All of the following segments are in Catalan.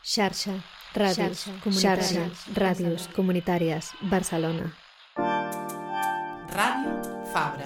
Xarxa, ràdios comunitàries, Barcelona. Ràdio Fabra.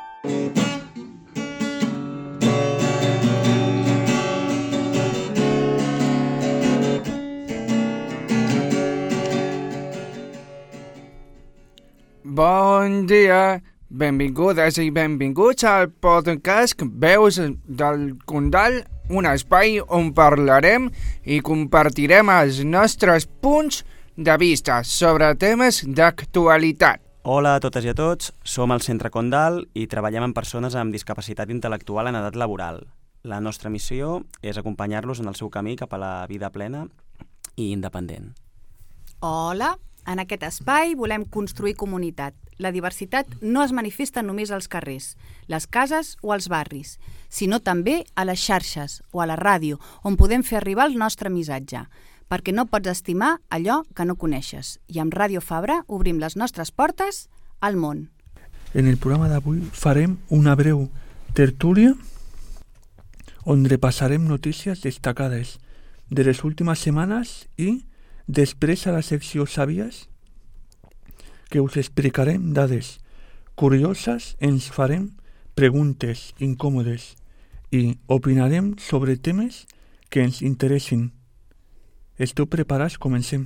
Bon dia, benvingudes i benvinguts al podcast Veus del Condal, un espai on parlarem i compartirem els nostres punts de vista sobre temes d'actualitat. Hola a totes i a tots, som al Centre Condal i treballem amb persones amb discapacitat intel·lectual en edat laboral. La nostra missió és acompanyar-los en el seu camí cap a la vida plena i independent. Hola! En aquest espai volem construir comunitat. La diversitat no es manifesta només als carrers, les cases o als barris, sinó també a les xarxes o a la ràdio, on podem fer arribar el nostre missatge, perquè no pots estimar allò que no coneixes. I amb Ràdio Fabra obrim les nostres portes al món. En el programa d'avui farem una breu tertúlia on repassarem notícies destacades de les últimes setmanes i després a la secció Sabies, que us explicarem dades curioses, ens farem preguntes incòmodes i opinarem sobre temes que ens interessin. Esteu preparats? Comencem.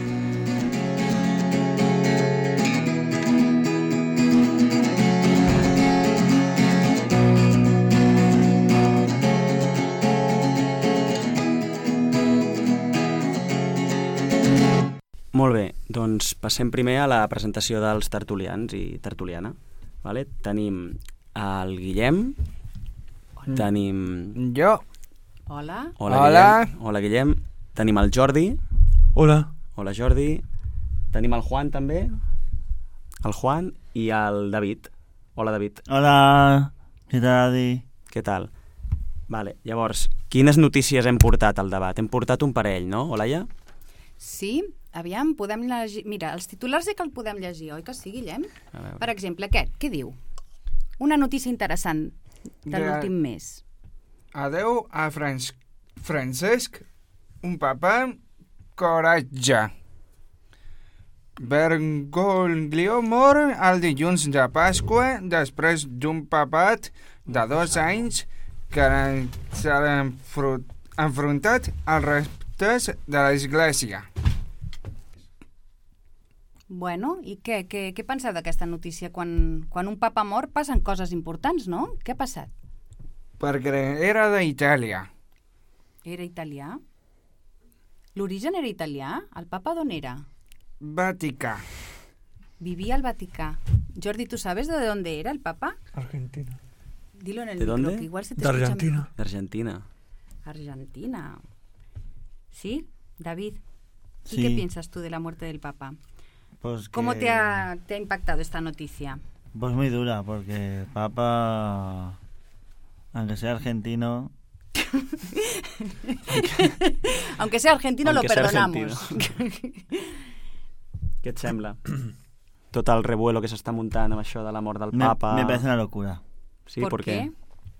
Molt bé, doncs passem primer a la presentació dels tertulians i tertuliana. Vale? Tenim el Guillem, tenim... Jo. Hola. Hola, Guillem. Tenim el Jordi. Hola. Hola, Jordi. Tenim el Juan, també. El Juan i el David. Hola, David. Hola, què tal, Adi? Què tal? Vale, llavors, quines notícies hem portat al debat? Hem portat un parell, no, Olaia? Sí, aviam, podem llegir... Mira, els titulars sí que el podem llegir, oi que sí, Guillem? Per exemple, aquest, què diu? Una notícia interessant de l'últim mes. Adeu a Francesc, un papa coratge. Bergoglio mor el dilluns de Pasqua després d'un papat de 2 anys que s'ha enfrontat als reptes de l'Església. Bueno, i què penseu d'aquesta notícia? Quan un papa mor passen coses importants, no? Què ha passat? Perquè era d'Itàlia. Era italià? L'origen era italià? El papa d'on era? Vaticà. Vivía al Vaticà. Jordi, ¿tú sabes de dónde era el papa? Argentina. Dilo en el ¿De micro, dónde? que igual se te De escucha Argentina. mejor. De Argentina. Argentina. ¿Sí? David, ¿y Sí. qué piensas tú de la muerte del papa? Pues ¿Cómo que- te ha impactado esta noticia? Pues muy dura, porque Papa, aunque sea argentino, Aunque sea argentino, Aunque lo sea perdonamos. Què et sembla? Tot el revuelo que s'està muntant amb això de la mort del papa. me parece una locura. Sí, ¿Por qué?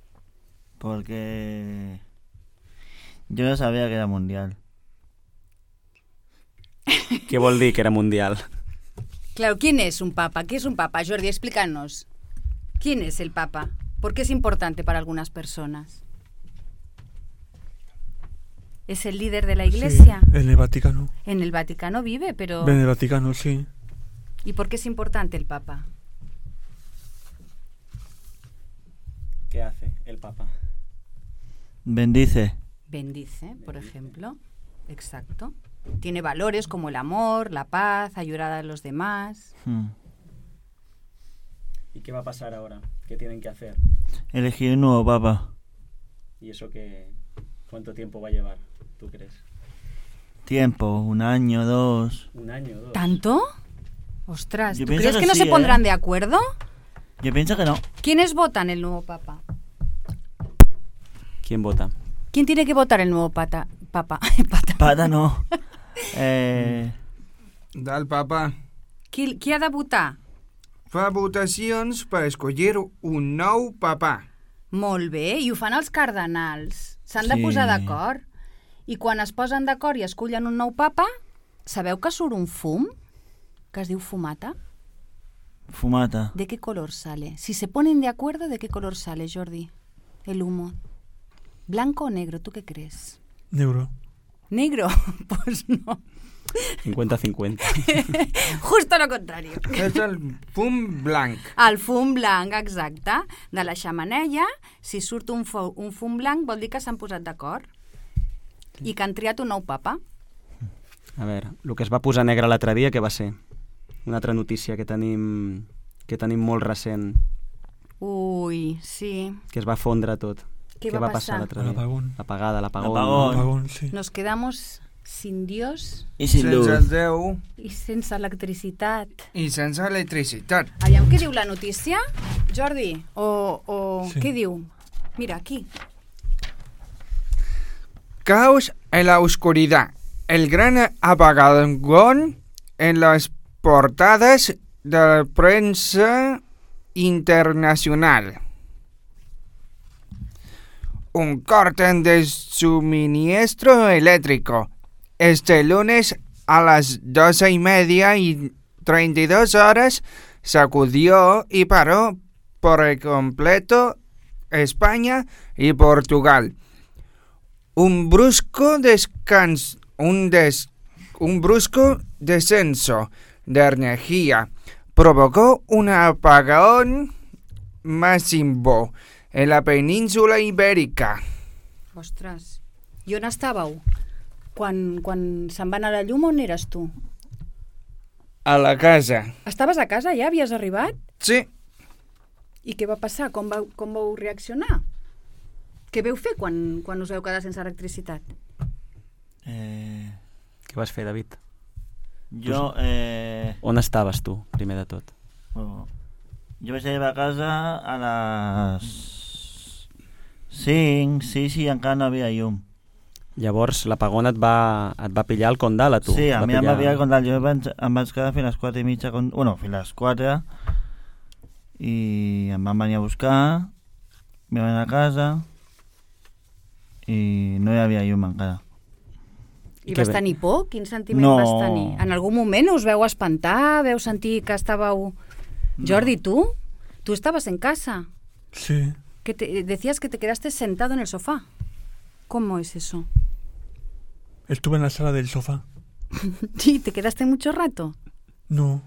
Porque yo no sabía que era mundial. Què vol dir que era mundial? Claro, ¿quién es un papa? ¿Qué es un papa? Jordi, explícanos. ¿Quién es el papa? ¿Por qué es importante para algunas personas? ¿Es el líder de la iglesia? Sí, en el Vaticano. En el Vaticano vive, pero... En el Vaticano, sí. ¿Y por qué es importante el papa? ¿Qué hace el papa? Bendice. Bendice, por ejemplo. Exacto. Tiene valores como el amor, la paz, ayudar a los demás. ¿Y qué va a pasar ahora? ¿Qué tienen que hacer? Elegir un nuevo Papa. ¿Y eso cuánto tiempo va a llevar, tú crees? Tiempo, 1 año, 2. ¿Un año, 2? ¿Tanto? Ostras, Yo ¿tú pienso crees que que no sí, se ¿eh? pondrán de acuerdo? Yo pienso que no. ¿Quiénes votan el nuevo papa? ¿Quién vota? ¿Quién tiene que votar el nuevo papa? Pata no. Del papa. Qui ha de votar? Fa votacions per escollir un nou papa. Molt bé, i ho fan els cardenals. S'han de Sí. posar d'acord. I quan es posen d'acord i escullen un nou papa, sabeu que surt un fum que es diu fumata? Fumata. ¿De qué color sale? Si se ponen de acuerdo, ¿de qué color sale, Jordi? El humo. ¿Blanco o negro? ¿Tú qué crees? Negro. ¿Negro? Pues no. 50-50. Justo lo contrario. És el fum blanc. El fum blanc, exacte. De la xemeneia, si surt un fum blanc, vol dir que s'han posat d'acord i que han triat un nou papa. A veure, el que es va posar negre l'altre dia, què va ser? Una altra notícia que tenim molt recent, Ui, sí. que es va fondre tot. Què va passar? l'altre dia? L'apagón. L'apagada, l'apagón. L'apagón. Apagón, sí. Nos quedamos sin Dios I sin luz. Sense Déu i sense electricitat. i sense electricitat. Aviam què diu la notícia, Jordi? O Sí. què diu? Mira, aquí. Caos en la oscuridad. El gran apagón en las portadas de la prensa internacional. Un corte de suministro eléctrico. Este lunes a las 12:30 sacudió y paró por el completo España y Portugal. Un brusco descenso de energía provocó un apagón masivo en la península ibérica. Ostres. I on estàveu? Quan se'n va anar la llum, on eres tu? A la casa. Estaves a casa ja? Havies arribat? Sí, I què va passar? Com vau reaccionar? Què veu fer quan us veu quedar sense electricitat? Què vas fer, David? Jo, On estaves tu, primer de tot? bueno, jo vaig arribar a casa a les 5, 6 i encara no havia llum. Llavors l'apagón et va pillar al Condal, a tu? Sí, a Va mi em va pillar quan jo em vaig quedar fins a les 4:30, fins a les 4, i em van venir a buscar, me van anar a casa i no hi havia llum encara. I Què vas bé. tenir por? Quin sentiment No. vas tenir? En algun moment us veu espantar? Veu sentir que estàveu... Jordi, ¿tú estabas en casa? Sí. Decías que te quedaste sentado en el sofá. ¿Cómo es eso? Estuve en la sala del sofá. Sí, ¿te quedaste mucho rato? No.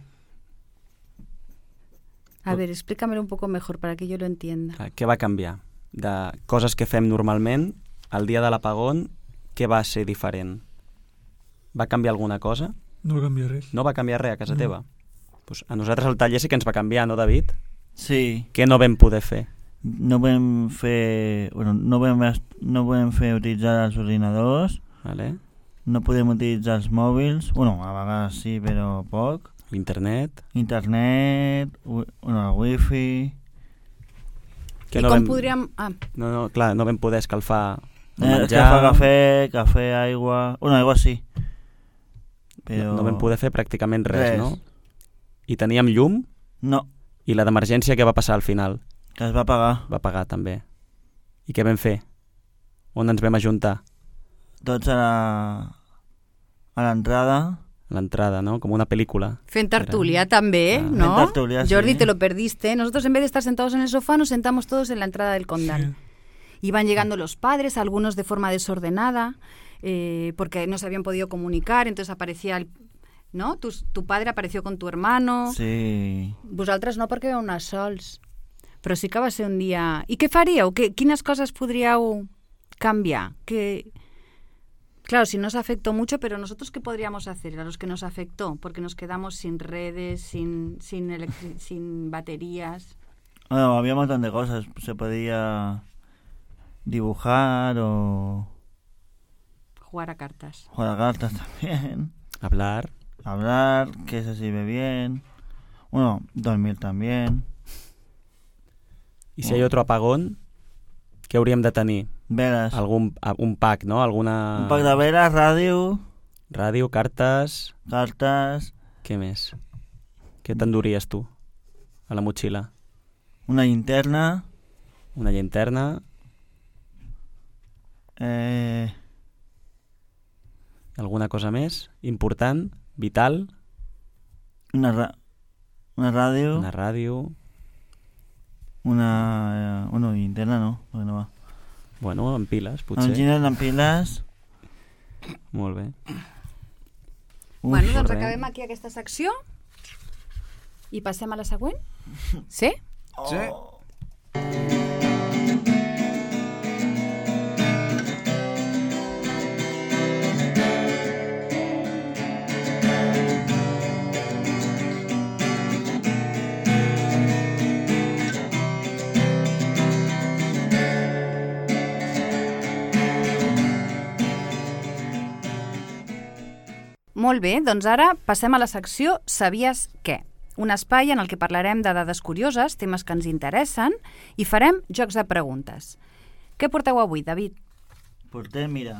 A ver, explícamelo un poco mejor para que yo lo entienda. Clar, què va canviar? De coses que fem normalment, el dia de l'apagón, què va ser diferent? Va canviar alguna cosa? No canvia res. No va canviar res a casa No. teva? Pues a nosaltres al taller sí que ens va canviar, no, David? Sí, Què no vam poder fer? no vam fer utilitzar els ordinadors, Vale? no podem utilitzar els mòbils, a vegades sí, però poc. L'internet... Internet, el wifi... Que I no com vam... podríem... No, clar, no vam poder escalfar el Escalfar menjar... cafè, aigua... aigua sí. Però... No vam poder fer pràcticament res, Res. no? I teníem llum, No, i la d'emergència què va passar al final? que es va pagar. Va pagar també. I què vam fer? On ens vam ajuntar? Tots a l'entrada. A l'entrada, ¿no? Com una pel·lícula. Fent tertulia también, Ah. ¿no? Fent tertulia, sí. Jordi, te lo perdiste. Nosotros en vez de estar sentados en el sofá, nos sentamos todos en la entrada del Condal. Iban llegando los padres, algunos de forma desordenada, porque no se habían podido comunicar, entonces aparecía ¿no? Tu padre apareció con tu hermano. Sí. Vosaltres no, perquè vau anar sols. Però sí que va ser un dia... I què faríeu? Quines coses podríeu cambiar? Claro, si nos afectó mucho, pero nosotros ¿qué podríamos hacer a los que nos afectó? Porque nos quedamos sin redes, sin baterías. Bueno, había un montón de cosas. Se podía dibujar o Jugar a cartas. jugar a cartas también. Hablar. Hablar, que se sirve bien. Bueno, dormir también. I si hi ha otro apagón, què hauríem de tenir? Velas. Un pack, no? Alguna... Un pack de velas, ràdio, Ràdio, cartes... cartes, Què més? Què t'enduries tu a la motxilla? una linterna, Una llanterna... Alguna cosa més? Important? Vital? Una ràdio. Una ràdio? Una interna no, perquè no va. Bueno, amb piles, potser. Un giner amb piles. Molt bé. Bueno, doncs acabem aquí aquesta secció i passem a la següent. Sí? Sí. Molt bé, doncs ara passem a la secció Sabies què? Un espai en el que parlarem de dades curioses, temes que ens interessen, i farem jocs de preguntes. Què porteu avui, David? Portem, mira,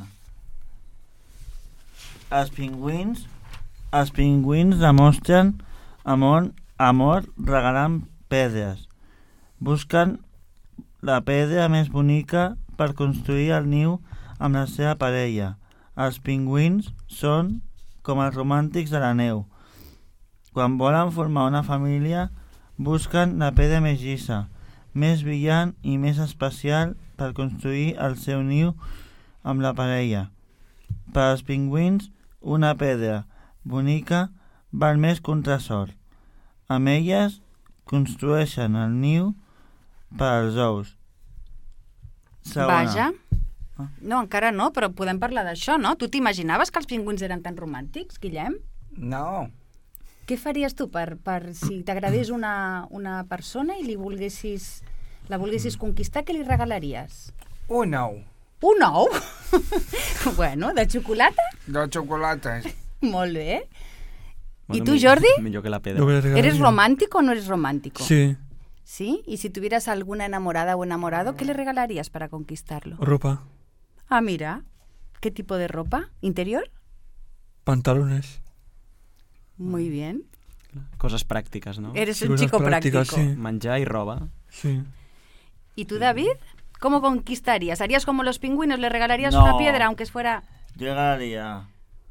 els pingüins demostren amor regalant pedres. Busquen la pedra més bonica per construir el niu amb la seva parella. Els pingüins són com els romàntics de la neu. Quan volen formar una família, busquen la pedra més llisa, més brillant i més especial per construir el seu niu amb la parella. Per als pingüins, una pedra bonica val més que un tresor. Amb elles construeixen el niu per als ous. Segona. Vaja. No, encara no, però podem parlar d'això, no? Tu t'imaginaves que els pingüins eren tan romàntics, Guillem? No. Què faries tu per si t'agradés una persona i la volguessis conquistar, què li regalaries? Un ou. Un ou? Bueno, de xocolata? De xocolata. Molt bé. Bueno, I tu, Jordi? Millor que la Lo pedra. que le regalaría. ¿Eres romántico o no eres romántico? Sí, ¿Sí? Y si tuvieras alguna enamorada o enamorado, ¿qué le regalarías para conquistarlo? ropa, Ah, mira. ¿Qué tipo de ropa? ¿Interior? pantalones. Muy bien. Coses pràctiques, no? Eres Sí, un cosas chico prácticas, práctico. sí. Menjar i roba. Sí. ¿Y tú, David? ¿Cómo conquistarías? ¿Harías como los pingüinos? ¿Le regalarías No. una piedra aunque fuera...? Yo regalaría...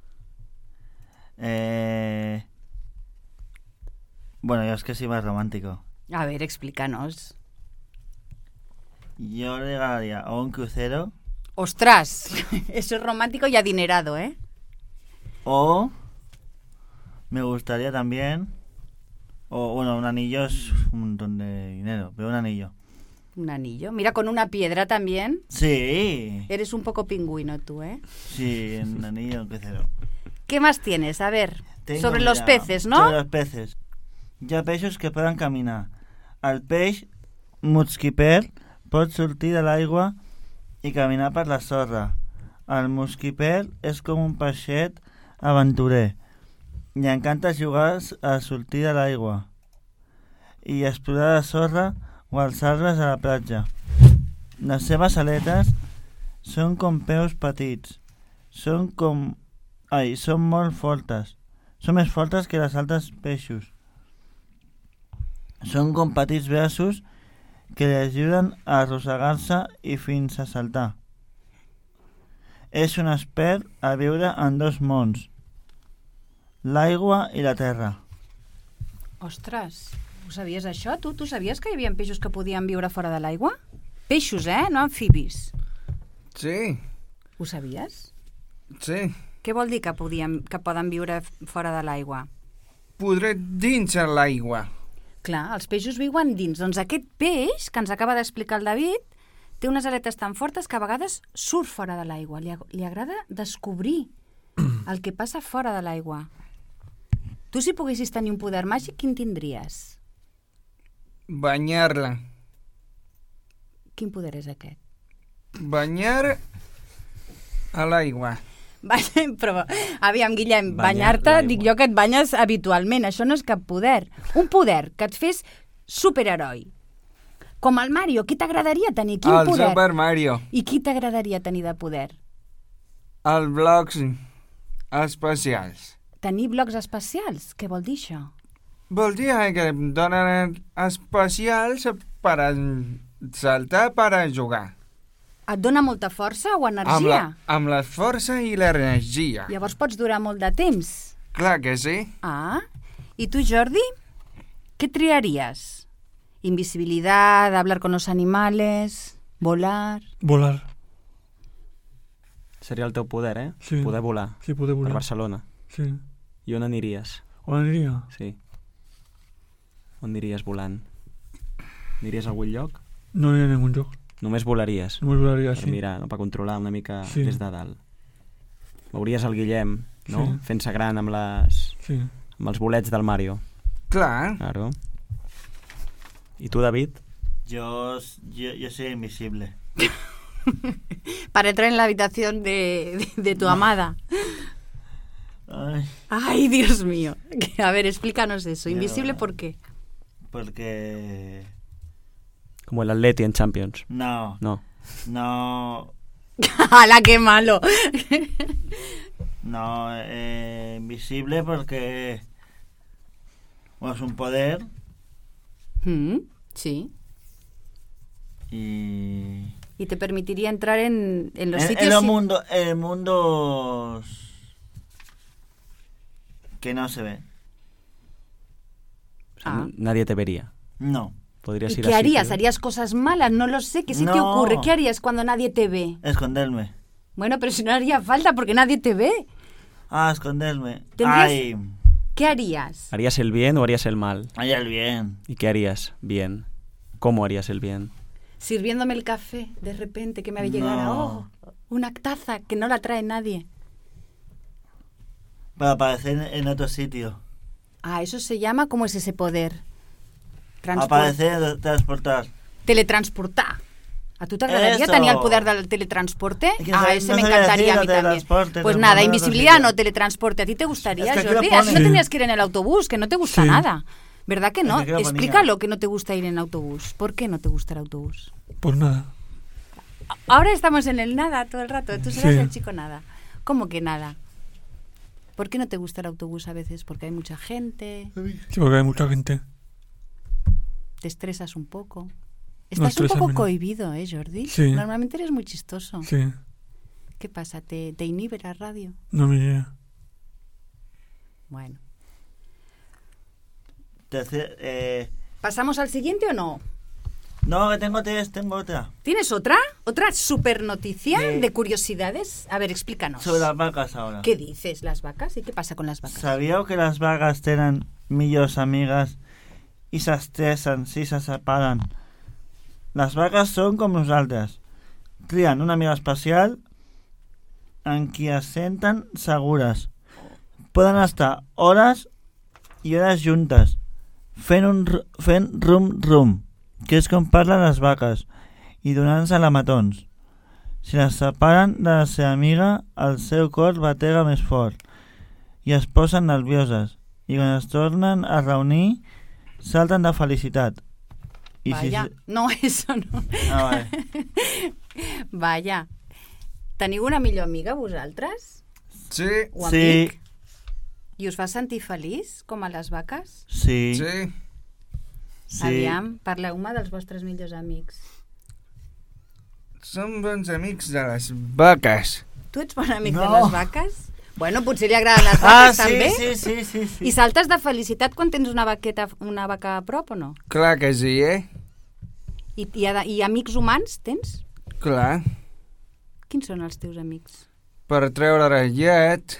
Bueno, yo es que soy más romántico. A ver, explícanos. Yo le regalaría o un crucero ¡Ostras! Eso es romántico y adinerado, ¿eh? o me gustaría también... O bueno, un anillo es un montón de dinero, pero un anillo. Un anillo. Mira, con una piedra también. Sí, Eres un poco pingüino tú, ¿eh? sí, un anillo, un crucero. ¿Qué más tienes? A ver, Tengo, sobre los mira, peces, ¿no? Sobre los peces. Hi ha peixos que poden caminar. El peix mosquipel pot sortir de l'aigua i caminar per la sorra. El mosquipel és com un peixet aventurer. Li encanta jugar a sortir de l'aigua i explorar la sorra o els arbres a la platja. Les seves aletes són com peus petits. Són molt fortes. Són més fortes que les altres peixos. Són com petits braços que li ajuden a arrossegar-se i fins a saltar. És un expert a viure en dos mons, l'aigua i la terra. Ostres, ho sabies això? Tu sabies que hi havia peixos que podien viure fora de l'aigua? Peixos, no amfibis. Sí, Ho sabies? sí. Què vol dir que poden viure fora de l'aigua? Podré dins a l'aigua. Clar, els peixos viuen dins. Doncs aquest peix, que ens acaba d'explicar el David, té unes aletes tan fortes que a vegades surt fora de l'aigua. Li agrada descobrir el que passa fora de l'aigua. Tu, si poguessis tenir un poder màgic, quin tindries? Banyar-la. Quin poder és aquest? Banyar a l'aigua. Però, aviam, Guillem, Banyar banyar-te, l'aigua. dic jo que et banyes habitualment. Això no és cap poder. Un poder que et fes superheroi. Com el Mario, qui t'agradaria tenir? Quin El poder? Super Mario. I qui t'agradaria tenir de poder? Els blocs espacials. Tenir blocs espacials? Què vol dir això? Vol dir que em donen espacials per saltar, per jugar. Et dona molta força o energia? Amb la força i l'energia. Llavors pots durar molt de temps. Clar que sí. Ah, i tu, Jordi? Què triaries? Invisibilidad, hablar con los animales, volar... Volar. Seria el teu poder, eh? Sí. Poder volar. Sí, poder volar. Per Barcelona. Sí. I on aniries? On aniria? Sí. On aniries volant? Aniries a algun lloc? No aniria a ningún lloc. Només volaries? Només volaria, Per sí. mirar, no? Per controlar una mica Sí. des de dalt. Veuries el Guillem, no? Sí. Fent-se gran amb Sí. els bolets del Mario. Clar. Claro. I tu, David? Yo soy invisible. Para entrar en la habitación de tu amada. Ay, Ay, Dios mío. A ver, explícanos eso. Ya, ¿Invisible bueno. por qué? porque... Com el Atleti en Champions. No, No. no, ¡Hala, qué malo! no, invisible porque... Bueno, es un poder Sí. y... Y te permitiría entrar en los sitios... En mundos que no se ven. O sea, Ah. nadie te vería. No, Podrías ¿Y ir qué a harías? sitios. ¿Harías cosas malas? No lo sé. ¿Qué se te No. ocurre? ¿Qué harías cuando nadie te ve? esconderme. Bueno, pero si no haría falta porque nadie te ve. Ah, esconderme. ¿Tendrías- Ay, ¿Qué harías? ¿Harías el bien o harías el mal? ay, el bien. ¿Y qué harías bien? ¿Cómo harías el bien? Sirviéndome el café, de repente, que me llegara. No. Oh, una taza que no la trae nadie. Para aparecer en otro sitio. Ah, eso se llama, ¿cómo es ese poder? Aparecer, transportar. Teletransportar. ¿A tu t'agradaria Eso. tenir el poder del teletransporte? Es que Ah, no ese me sabía encantaría a mí decirlo, también. teletransporte, Pues te nada, ponen invisibilidad otro no sitio. teletransporte. ¿A ti te gustaría, Es que aquí lo Jordi? pone. Así no Sí. tendrías que ir en el autobús, que no te gusta Sí. nada. ¿Verdad que Es no? que aquí lo ponía. Explícalo que no te gusta ir en autobús. ¿Por qué no te gusta el autobús? Por nada. Ahora estamos en el nada todo el rato. Tú serás Sí. el chico nada. ¿Cómo que nada? ¿Por qué no te gusta el autobús a veces? Porque hay mucha gente, Sí, porque hay mucha gente. te estresas un poco. No, Estás un estrésame poco no. cohibido, ¿eh, Jordi? Sí. Normalmente eres muy chistoso. Sí. ¿Qué pasa? ¿Te inhibe la radio? No me llega. Bueno. ¿Pasamos al siguiente o no? No, que tengo tres, tengo otra. ¿Tienes otra? ¿Otra super noticia Sí. de curiosidades? A ver, explícanos. Sobre las vacas ahora. ¿Qué dices? ¿Las vacas? ¿Y qué pasa con las vacas? Sabíeu que les vaques tenen millors amigues i s'estressen si se separen? Les vaques són com nosaltres. Trien una amiga especial en qui es senten segures. Poden estar hores i hores juntes, fent rum-rum, que és com parlen les vaques, i donant-se lametons. Si les separen de la seva amiga, el seu cor batega més fort i es posen nervioses, i quan es tornen a reunir salten de felicitat. I Vaya, no, eso no. Ah, vale. Vaya. Teniu una millor amiga, vosaltres? Sí, O Sí. amic? I us fa sentir feliç, com a les vaques? Sí. sí. Sí. Aviam, parleu-me dels vostres millors amics. Som bons amics de les vaques. Tu ets bon amic No. de les vaques? Bueno, potser li agraden les Ah, vaques també. sí. I saltes de felicitat quan tens una vaca a prop o no? Clar que sí, eh? I amics humans tens? Clar. Quins són els teus amics? Per treure llet.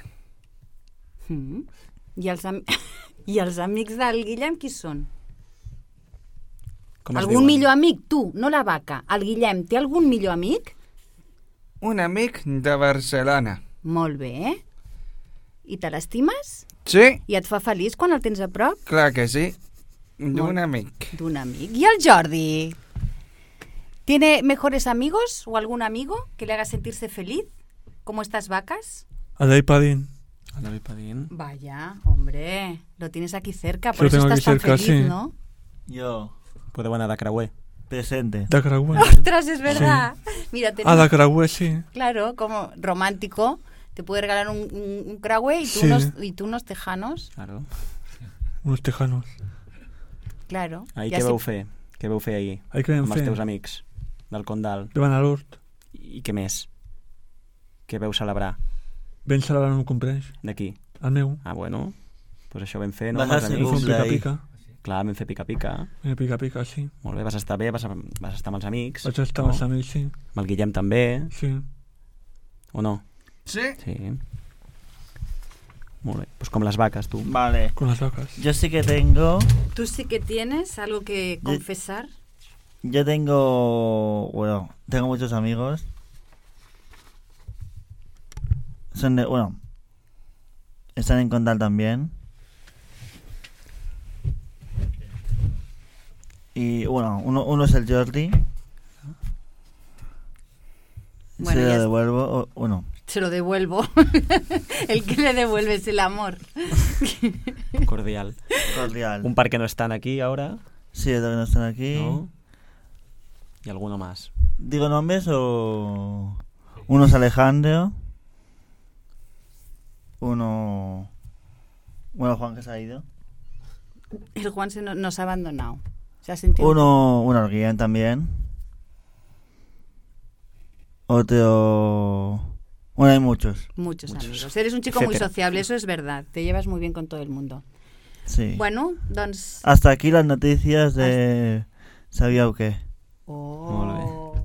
I I els amics del Guillem qui són? Com es Algun diuen? millor amic? Tu, no la vaca. El Guillem té algun millor amic? Un amic de Barcelona. Molt bé. I te l'estimes? Sí, I et fa feliç quan el tens a prop? clar que sí. Molt. D'un amic. D'un amic. I el Jordi? ¿Tiene mejores amigos o algún amigo que le haga sentirse feliz? ¿Como estas vacas? A David Padín. El David Padín. Vaya, hombre, lo tienes aquí cerca, Sí, por lo eso tengo estás aquí tan cerca, feliz, sí. ¿no? Jo, Podeu anar de creuer. presente. De Caragüe. Ostras, es verdad. Mira, Ah, tenemos, de Caragüe, sí. claro, como romántico, te puede regalar un crahue y tú, Sí. unos tejanos, Claro. Unos tejanos. claro. Ahir Y què así- veu fer? Què veu fer ahir? Ahí que vam Amb els fer. teus amics del Condal. De van a l'hort. I què més? Què veu celebrar? Vam celebrar el meu cumpleaños. D'aquí? El meu. Ah, bueno. Pues això vam fer, no? Vas Amb a els ser amics. Vam fer cumple ahí. pica-pica. Clar, vam fer pica-pica. Pica-pica, sí. Molt bé, vas estar bé, vas estar amb els amics. Vaig estar amb els amics, sí. Amb el Guillem també, Sí. o no? Sí? Sí. Molt bé. Pues com les vaques, tu. Vale. Con las vacas. Yo sí que tengo... ¿Tú sí que tienes algo que confesar? Yo tengo... Bueno, tengo muchos amigos. Son de... Bueno, están en Condal también. Y bueno, uno es el Jordi. Bueno, Se ya lo está. devuelvo. Bueno, Se lo devuelvo. El que le devuelve es el amor. Cordial. cordial. Un par que no están aquí ahora, Sí, es lo que no están aquí. ¿no? Y alguno más. ¿Digo nombres o...? Uno es Alejandro. Uno... Bueno, Juan, que se ha ido. El Juan nos ha abandonado. Se ha sentido... Uno Guillem también. Otro... Bueno, hay muchos. Muchos Muchos. amigos. Eres un chico muy Etcétera. sociable, eso es verdad. Te llevas muy bien con todo el mundo. Sí. Bueno, doncs... Hasta aquí las noticias de... ¿Sabíeu qué? Oh.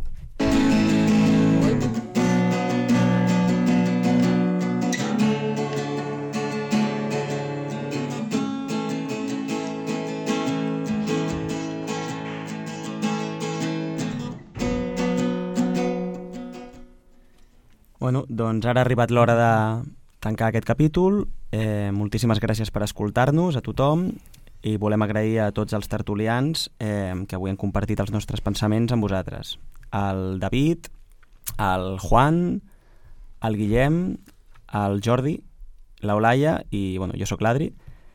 Bueno, doncs ara ha arribat l'hora de tancar aquest capítol. Moltíssimes gràcies per escoltar-nos, a tothom, i volem agrair a tots els tertulians que avui han compartit els nostres pensaments amb vosaltres. El David, el Juan, el Guillem, el Jordi, l'Eulaia i, bueno, jo sóc l'Adri.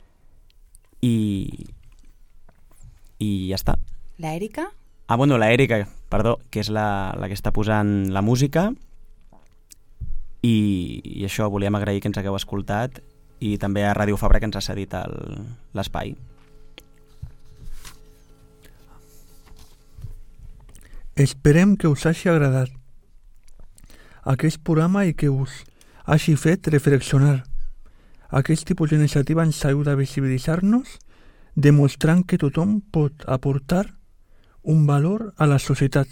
I ja està. La Erika? Ah, bueno, la Erika, perdó, que és la que està posant la música. I això, volíem agrair que ens hagueu escoltat i també a Ràdio Fabra que ens ha cedit l'espai. Esperem que us hagi agradat aquest programa i que us hagi fet reflexionar. Aquest tipus d'iniciativa ens ajuda a visibilitzar-nos, demostrant que tothom pot aportar un valor a la societat.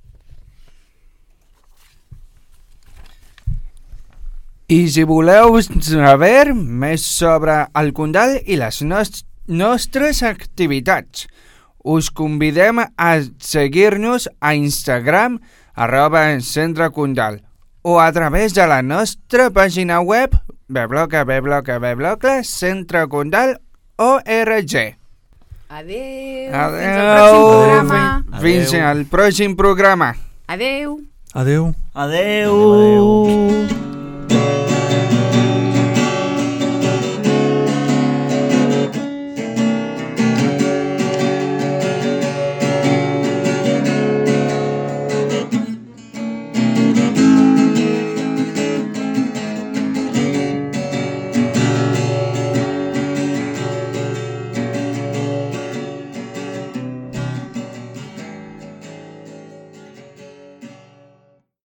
I si voleu saber més sobre el Condal i les nostres activitats, us convidem a seguir-nos a Instagram @centrecondal o a través de la nostra pàgina web www.centrecondal.org. Adeu. Adeu. Fins al pròxim programa. Fins al pròxim programa. Adeu. Adeu. Adeu.